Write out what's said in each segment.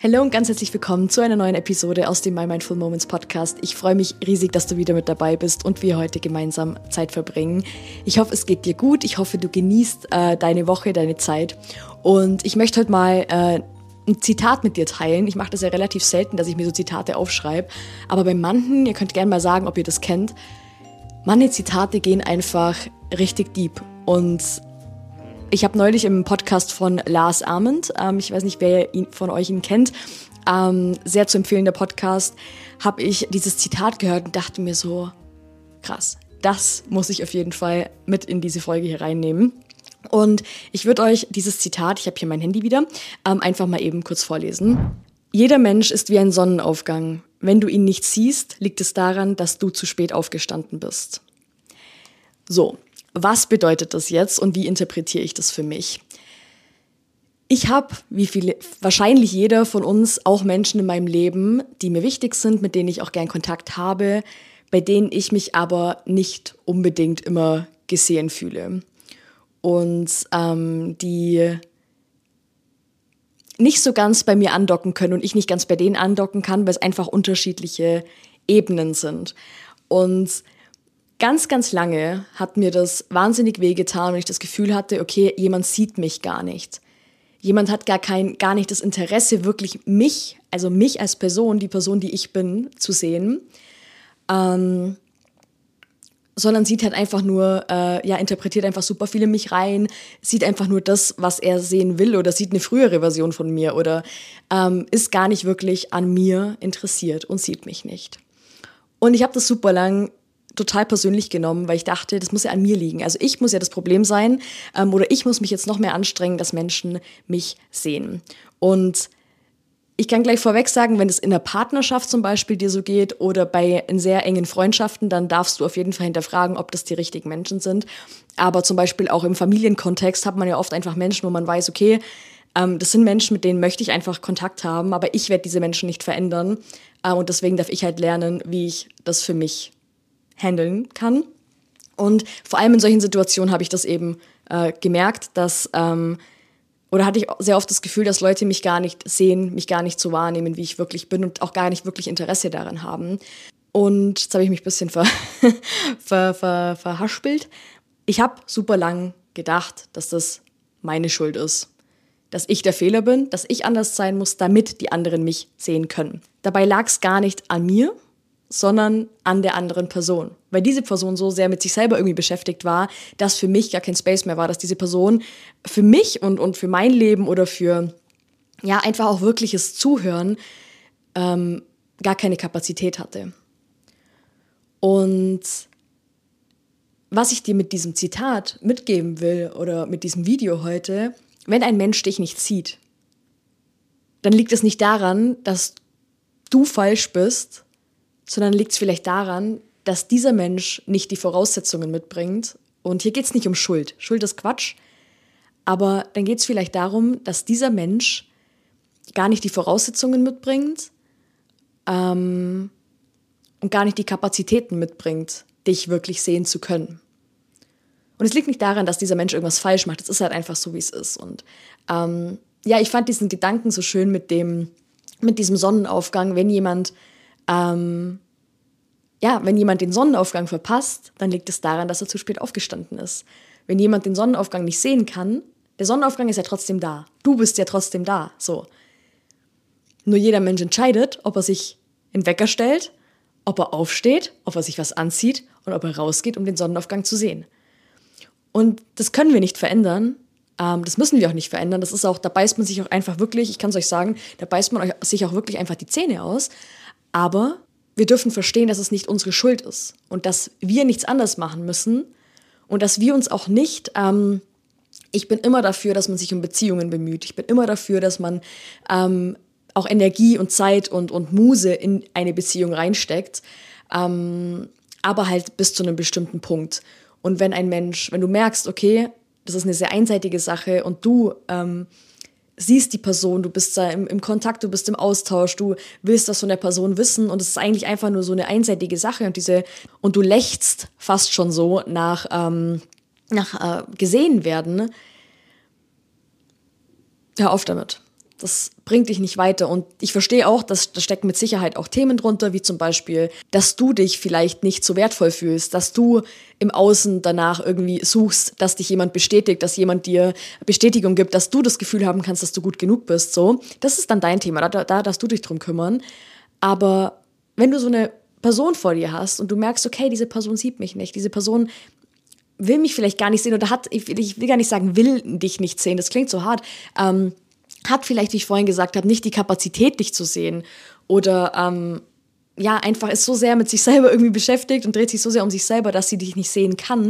Hallo und ganz herzlich willkommen zu einer neuen Episode aus dem My Mindful Moments Podcast. Ich freue mich riesig, dass du wieder mit dabei bist und wir heute gemeinsam Zeit verbringen. Ich hoffe, es geht dir gut. Ich hoffe, du genießt deine Woche, deine Zeit. Und ich möchte heute mal ein Zitat mit dir teilen. Ich mache das ja relativ selten, dass ich mir so Zitate aufschreibe. Aber bei manchen, ihr könnt gerne mal sagen, ob ihr das kennt, manche Zitate gehen einfach richtig deep. Und ich habe neulich im Podcast von Lars Ament, ich weiß nicht, wer von euch ihn kennt, sehr zu empfehlender Podcast, habe ich dieses Zitat gehört und dachte mir so, krass, das muss ich auf jeden Fall mit in diese Folge hier reinnehmen. Und ich würde euch dieses Zitat, ich habe hier mein Handy wieder, einfach mal eben kurz vorlesen. Jeder Mensch ist wie ein Sonnenaufgang. Wenn du ihn nicht siehst, liegt es daran, dass du zu spät aufgestanden bist. So. Was bedeutet das jetzt und wie interpretiere ich das für mich? Ich habe, wahrscheinlich jeder von uns, auch Menschen in meinem Leben, die mir wichtig sind, mit denen ich auch gern Kontakt habe, bei denen ich mich aber nicht unbedingt immer gesehen fühle. Und die nicht so ganz bei mir andocken können und ich nicht ganz bei denen andocken kann, weil es einfach unterschiedliche Ebenen sind. Und ganz, ganz lange hat mir das wahnsinnig wehgetan und ich das Gefühl hatte, okay, jemand sieht mich gar nicht. Jemand hat gar nicht das Interesse, wirklich mich als Person, die Person, die ich bin, zu sehen, sondern sieht halt einfach nur, interpretiert einfach super viel in mich rein, sieht einfach nur das, was er sehen will oder sieht eine frühere Version von mir oder ist gar nicht wirklich an mir interessiert und sieht mich nicht. Und ich habe das super lang total persönlich genommen, weil ich dachte, das muss ja an mir liegen. Also ich muss ja das Problem sein oder ich muss mich jetzt noch mehr anstrengen, dass Menschen mich sehen. Und ich kann gleich vorweg sagen, wenn es in der Partnerschaft zum Beispiel dir so geht oder bei in sehr engen Freundschaften, dann darfst du auf jeden Fall hinterfragen, ob das die richtigen Menschen sind. Aber zum Beispiel auch im Familienkontext hat man ja oft einfach Menschen, wo man weiß, okay, das sind Menschen, mit denen möchte ich einfach Kontakt haben, aber ich werde diese Menschen nicht verändern. Und deswegen darf ich halt lernen, wie ich das für mich handeln kann. Und vor allem in solchen Situationen habe ich das eben gemerkt, dass oder hatte ich sehr oft das Gefühl, dass Leute mich gar nicht sehen, mich gar nicht so wahrnehmen, wie ich wirklich bin und auch gar nicht wirklich Interesse daran haben. Und jetzt habe ich mich ein bisschen verhaspelt. Ich habe super lang gedacht, dass das meine Schuld ist. Dass ich der Fehler bin, dass ich anders sein muss, damit die anderen mich sehen können. Dabei lag es gar nicht an mir, sondern an der anderen Person. Weil diese Person so sehr mit sich selber irgendwie beschäftigt war, dass für mich gar kein Space mehr war, dass diese Person für mich und für mein Leben oder für einfach auch wirkliches Zuhören gar keine Kapazität hatte. Und was ich dir mit diesem Zitat mitgeben will oder mit diesem Video heute, wenn ein Mensch dich nicht sieht, dann liegt es nicht daran, dass du falsch bist, sondern liegt es vielleicht daran, dass dieser Mensch nicht die Voraussetzungen mitbringt. Und hier geht es nicht um Schuld. Schuld ist Quatsch. Aber dann geht es vielleicht darum, dass dieser Mensch gar nicht die Voraussetzungen mitbringt und gar nicht die Kapazitäten mitbringt, dich wirklich sehen zu können. Und es liegt nicht daran, dass dieser Mensch irgendwas falsch macht. Es ist halt einfach so, wie es ist. Und ich fand diesen Gedanken so schön mit diesem Sonnenaufgang, wenn jemand den Sonnenaufgang verpasst, dann liegt es daran, dass er zu spät aufgestanden ist. Wenn jemand den Sonnenaufgang nicht sehen kann, der Sonnenaufgang ist ja trotzdem da. Du bist ja trotzdem da. So. Nur jeder Mensch entscheidet, ob er sich einen Wecker stellt, ob er aufsteht, ob er sich was anzieht und ob er rausgeht, um den Sonnenaufgang zu sehen. Und das können wir nicht verändern. Das müssen wir auch nicht verändern. Das ist auch, da beißt man sich auch einfach wirklich, ich kann es euch sagen, da beißt man sich auch wirklich einfach die Zähne aus. Aber wir dürfen verstehen, dass es nicht unsere Schuld ist und dass wir nichts anders machen müssen und dass wir uns auch nicht, ich bin immer dafür, dass man sich um Beziehungen bemüht. Ich bin immer dafür, dass man auch Energie und Zeit und Muse in eine Beziehung reinsteckt, aber halt bis zu einem bestimmten Punkt. Und wenn du merkst, okay, das ist eine sehr einseitige Sache und du siehst die Person, du bist da im Kontakt, du bist im Austausch, du willst das von der Person wissen und es ist eigentlich einfach nur so eine einseitige Sache und du lechzt fast schon so nach gesehen werden. Hör auf damit. das bringt dich nicht weiter. Und ich verstehe auch, dass da stecken mit Sicherheit auch Themen drunter, wie zum Beispiel, dass du dich vielleicht nicht so wertvoll fühlst, dass du im Außen danach irgendwie suchst, dass dich jemand bestätigt, dass jemand dir Bestätigung gibt, dass du das Gefühl haben kannst, dass du gut genug bist. So, das ist dann dein Thema, da darfst du dich drum kümmern. Aber wenn du so eine Person vor dir hast und du merkst, okay, diese Person sieht mich nicht, diese Person will mich vielleicht gar nicht sehen oder ich will gar nicht sagen, will dich nicht sehen, das klingt so hart, hat vielleicht, wie ich vorhin gesagt habe, nicht die Kapazität, dich zu sehen oder einfach ist so sehr mit sich selber irgendwie beschäftigt und dreht sich so sehr um sich selber, dass sie dich nicht sehen kann,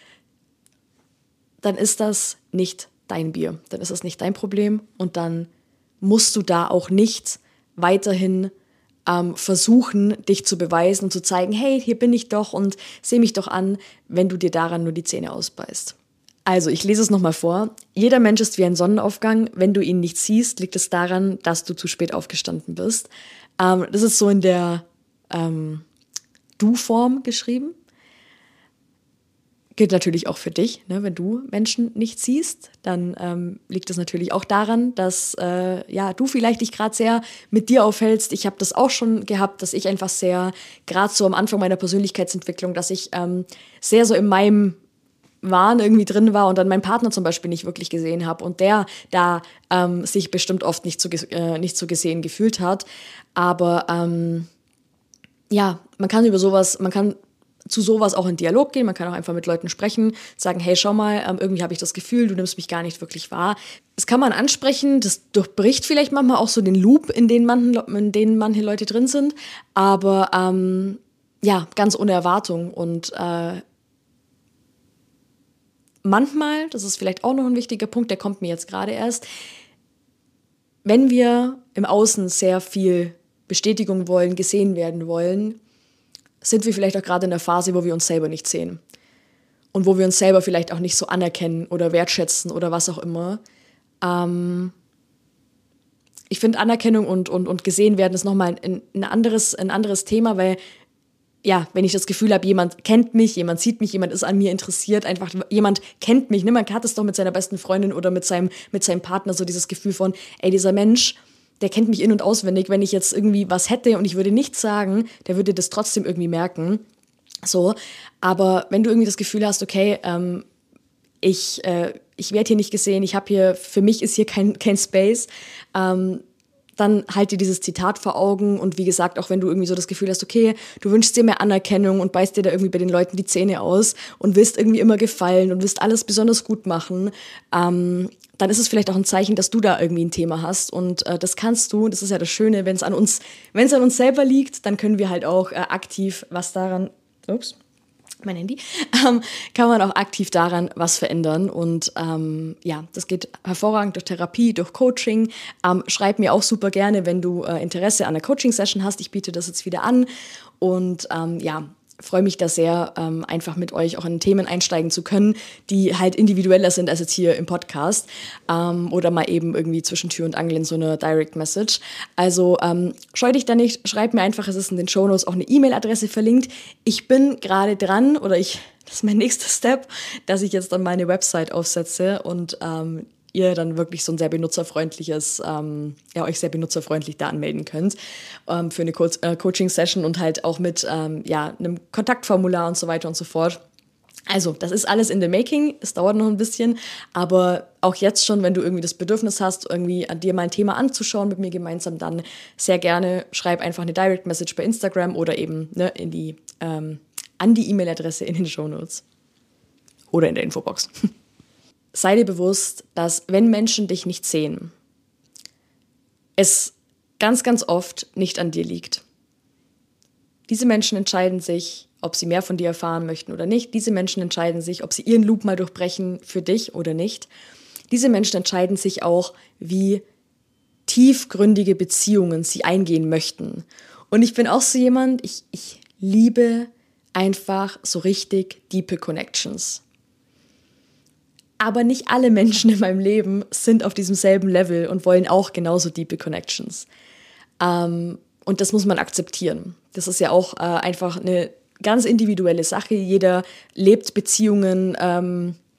dann ist das nicht dein Bier, dann ist das nicht dein Problem und dann musst du da auch nicht weiterhin versuchen, dich zu beweisen und zu zeigen, hey, hier bin ich doch und seh mich doch an, wenn du dir daran nur die Zähne ausbeißt. Also, ich lese es nochmal vor. Jeder Mensch ist wie ein Sonnenaufgang. Wenn du ihn nicht siehst, liegt es daran, dass du zu spät aufgestanden bist. Das ist so in der Du-Form geschrieben. Gilt natürlich auch für dich, ne? Wenn du Menschen nicht siehst, dann liegt es natürlich auch daran, dass du vielleicht dich gerade sehr mit dir aufhältst. Ich habe das auch schon gehabt, dass ich einfach sehr, gerade so am Anfang meiner Persönlichkeitsentwicklung, dass ich sehr so in meinem Wahn irgendwie drin war und dann meinen Partner zum Beispiel nicht wirklich gesehen habe und der da sich bestimmt oft nicht so gesehen gefühlt hat. Aber man kann zu sowas auch in Dialog gehen, man kann auch einfach mit Leuten sprechen, sagen, hey, schau mal, irgendwie habe ich das Gefühl, du nimmst mich gar nicht wirklich wahr. Das kann man ansprechen, das durchbricht vielleicht manchmal auch so den Loop, in den manche Leute drin sind, aber ganz ohne Erwartung und manchmal, das ist vielleicht auch noch ein wichtiger Punkt, der kommt mir jetzt gerade erst, wenn wir im Außen sehr viel Bestätigung wollen, gesehen werden wollen, sind wir vielleicht auch gerade in der Phase, wo wir uns selber nicht sehen. Und wo wir uns selber vielleicht auch nicht so anerkennen oder wertschätzen oder was auch immer. Ich finde, Anerkennung und gesehen werden ist nochmal ein anderes Thema, weil wenn ich das Gefühl habe, jemand kennt mich, jemand sieht mich, jemand ist an mir interessiert, einfach jemand kennt mich. Ne? Man hat es doch mit seiner besten Freundin oder mit seinem Partner, so dieses Gefühl von, ey, dieser Mensch, der kennt mich in- und auswendig. Wenn ich jetzt irgendwie was hätte und ich würde nichts sagen, der würde das trotzdem irgendwie merken. So, aber wenn du irgendwie das Gefühl hast, okay, ich werde hier nicht gesehen, für mich ist hier kein Space, dann halt dir dieses Zitat vor Augen und wie gesagt, auch wenn du irgendwie so das Gefühl hast, okay, du wünschst dir mehr Anerkennung und beißt dir da irgendwie bei den Leuten die Zähne aus und willst irgendwie immer gefallen und willst alles besonders gut machen, dann ist es vielleicht auch ein Zeichen, dass du da irgendwie ein Thema hast und das kannst du, das ist ja das Schöne, wenn es an uns selber liegt, dann können wir halt auch aktiv mein Handy, kann man auch aktiv daran was verändern. Und das geht hervorragend durch Therapie, durch Coaching. Schreib mir auch super gerne, wenn du Interesse an einer Coaching-Session hast. Ich biete das jetzt wieder an und freue mich da sehr, einfach mit euch auch in Themen einsteigen zu können, die halt individueller sind als jetzt hier im Podcast oder mal eben irgendwie zwischen Tür und Angel in so einer Direct Message. Also scheu dich da nicht, schreib mir einfach, es ist in den Shownotes auch eine E-Mail-Adresse verlinkt. Ich bin gerade dran das ist mein nächster Step, dass ich jetzt dann meine Website aufsetze und ihr dann wirklich so ein sehr benutzerfreundliches, euch sehr benutzerfreundlich da anmelden könnt für eine Coaching-Session und halt auch mit einem Kontaktformular und so weiter und so fort. Also, das ist alles in the making, es dauert noch ein bisschen, aber auch jetzt schon, wenn du irgendwie das Bedürfnis hast, irgendwie dir mal ein Thema anzuschauen mit mir gemeinsam, dann sehr gerne schreib einfach eine Direct Message bei Instagram oder eben an die E-Mail-Adresse in den Shownotes oder in der Infobox. Sei dir bewusst, dass wenn Menschen dich nicht sehen, es ganz, ganz oft nicht an dir liegt. Diese Menschen entscheiden sich, ob sie mehr von dir erfahren möchten oder nicht. Diese Menschen entscheiden sich, ob sie ihren Loop mal durchbrechen für dich oder nicht. Diese Menschen entscheiden sich auch, wie tiefgründige Beziehungen sie eingehen möchten. Und ich bin auch so jemand, ich liebe einfach so richtig diepe Connections. Aber nicht alle Menschen in meinem Leben sind auf diesem selben Level und wollen auch genauso diepe Connections. Und das muss man akzeptieren. Das ist ja auch einfach eine ganz individuelle Sache. Jeder lebt Beziehungen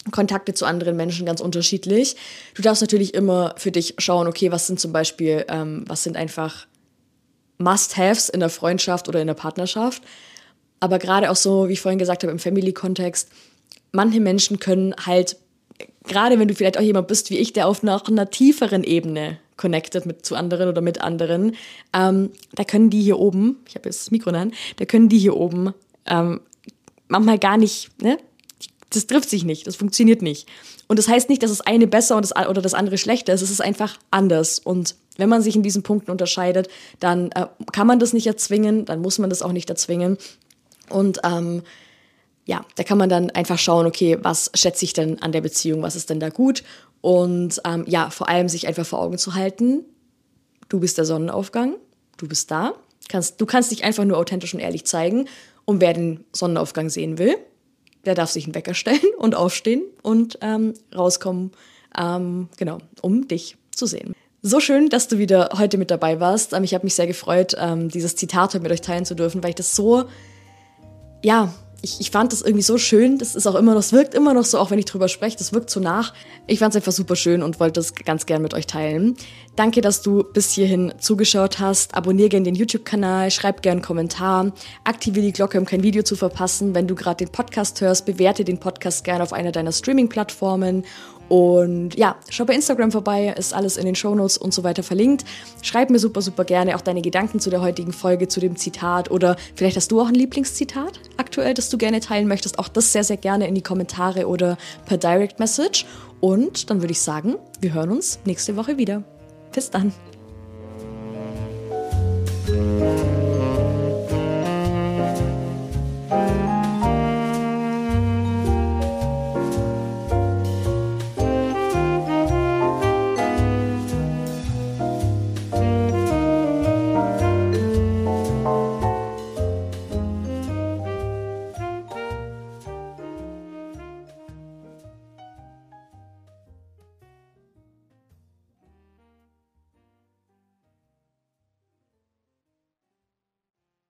Kontakte zu anderen Menschen ganz unterschiedlich. Du darfst natürlich immer für dich schauen, okay, was sind zum Beispiel, was sind einfach Must-Haves in der Freundschaft oder in der Partnerschaft. Aber gerade auch so, wie ich vorhin gesagt habe, im Family-Kontext, manche Menschen können halt, gerade wenn du vielleicht auch jemand bist wie ich, der auf einer tieferen Ebene connected zu anderen oder mit anderen, da können die hier oben, ich habe jetzt das Mikro in der Hand, da können die hier oben manchmal gar nicht, ne? Das trifft sich nicht, das funktioniert nicht. Und das heißt nicht, dass das eine besser oder das andere schlechter ist, es ist einfach anders. Und wenn man sich in diesen Punkten unterscheidet, dann kann man das nicht erzwingen, dann muss man das auch nicht erzwingen. Und ja, da kann man dann einfach schauen, okay, was schätze ich denn an der Beziehung, was ist denn da gut? Und ja, vor allem sich einfach vor Augen zu halten, du bist der Sonnenaufgang, du bist da, du kannst dich einfach nur authentisch und ehrlich zeigen. Und wer den Sonnenaufgang sehen will, der darf sich einen Wecker stellen und aufstehen und rauskommen, genau, um dich zu sehen. So schön, dass du wieder heute mit dabei warst. Ich habe mich sehr gefreut, dieses Zitat heute mit euch teilen zu dürfen, weil ich das so, ja, ich fand das irgendwie so schön. Das ist auch immer noch, es wirkt immer noch so, auch wenn ich drüber spreche, das wirkt so nach. Ich fand es einfach super schön und wollte das ganz gern mit euch teilen. Danke, dass du bis hierhin zugeschaut hast. Abonniere gerne den YouTube-Kanal, schreib gerne einen Kommentar, aktiviere die Glocke, um kein Video zu verpassen. Wenn du gerade den Podcast hörst, bewerte den Podcast gerne auf einer deiner Streaming-Plattformen. Und ja, schau bei Instagram vorbei, ist alles in den Shownotes und so weiter verlinkt. Schreib mir super, super gerne auch deine Gedanken zu der heutigen Folge, zu dem Zitat oder vielleicht hast du auch ein Lieblingszitat aktuell, das du gerne teilen möchtest. Auch das sehr, sehr gerne in die Kommentare oder per Direct Message. Und dann würde ich sagen, wir hören uns nächste Woche wieder. Bis dann.